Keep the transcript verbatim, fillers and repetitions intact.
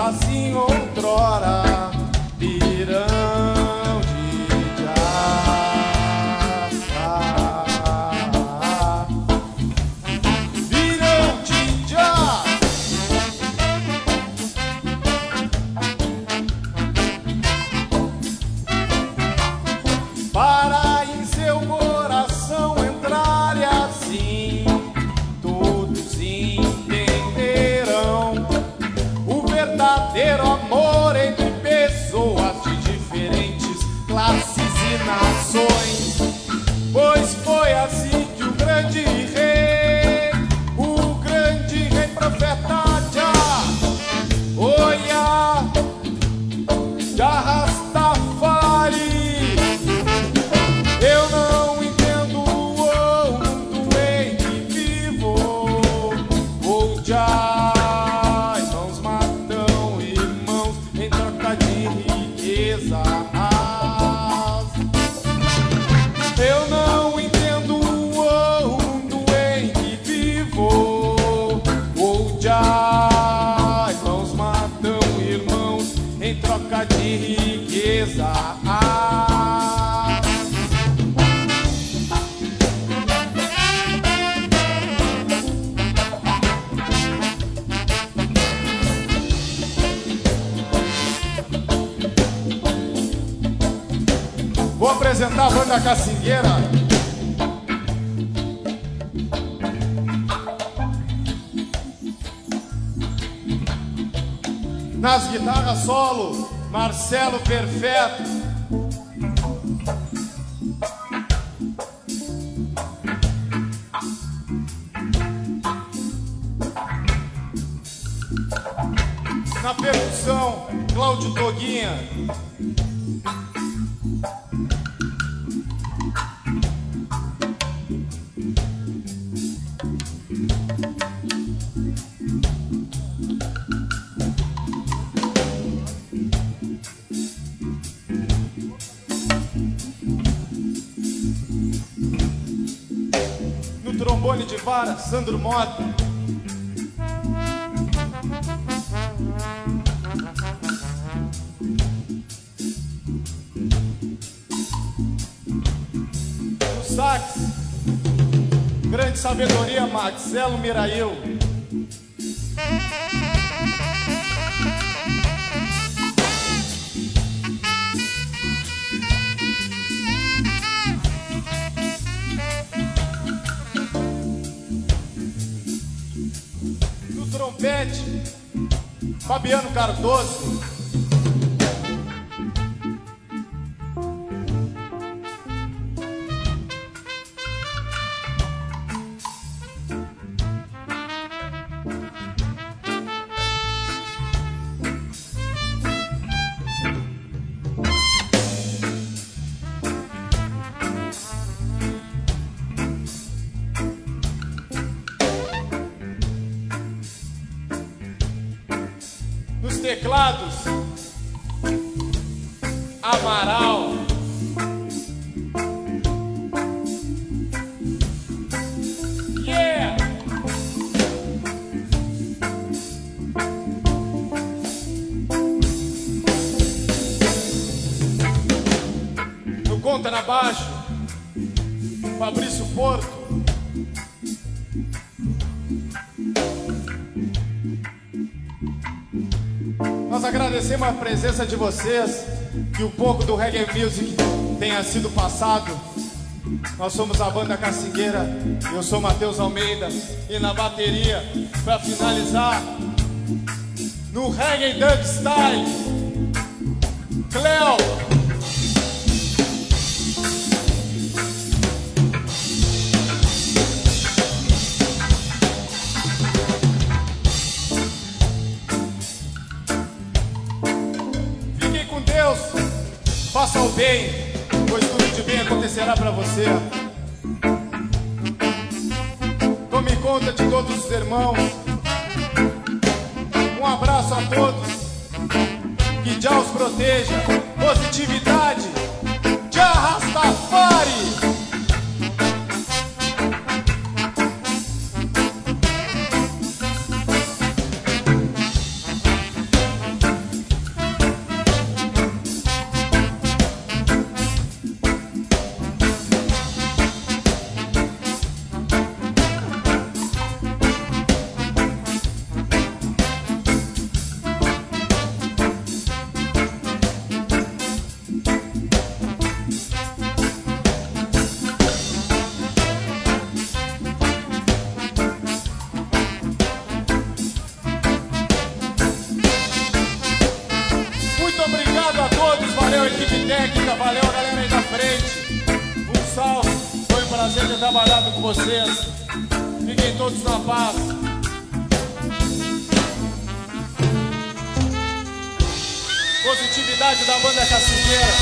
assim outrora, pirão de jaça, pirão de jaça. Para em seu coração entrar e assim todos entenderão o verdadeiro amor entre pessoas de diferentes classes e nações. Pois foi assim que o grande rei, o grande rei profeta Jah, Oya, Jah Rastafari. Eu não entendo o mundo em que vivo, ou Jah, irmãos matam irmãos em troca de riqueza. Eu não entendo o mundo em que vivo, ou Jah, irmãos matam irmãos em troca de riqueza. Vou apresentar a banda Cacingueira. Nas guitarras solo, Marcelo Perfeto. Na percussão, Cláudio Toguinha. No trombone de vara, Sandro Mota. No sax, grande sabedoria, Marcelo Mirail. No trompete, Fabiano Cardoso. Nos teclados, Amaral. Yeah! No contrabaixo, Fabrício Porto. Nós agradecemos a presença de vocês, que um pouco do reggae music tenha sido passado. Nós somos a banda Cacingueira, eu sou Matheus Almeida, e na bateria, para finalizar, no reggae dub style, Cleo. Faça o bem, pois tudo de bem acontecerá para você. Tome conta de todos os irmãos. Um abraço a todos. Que Jah os proteja. Positividade. Jah Rastafari. Valeu, equipe técnica, valeu, galera aí da frente. Um salve, foi um prazer ter trabalhado com vocês. Fiquem todos na paz. Positividade da banda Cacingueira.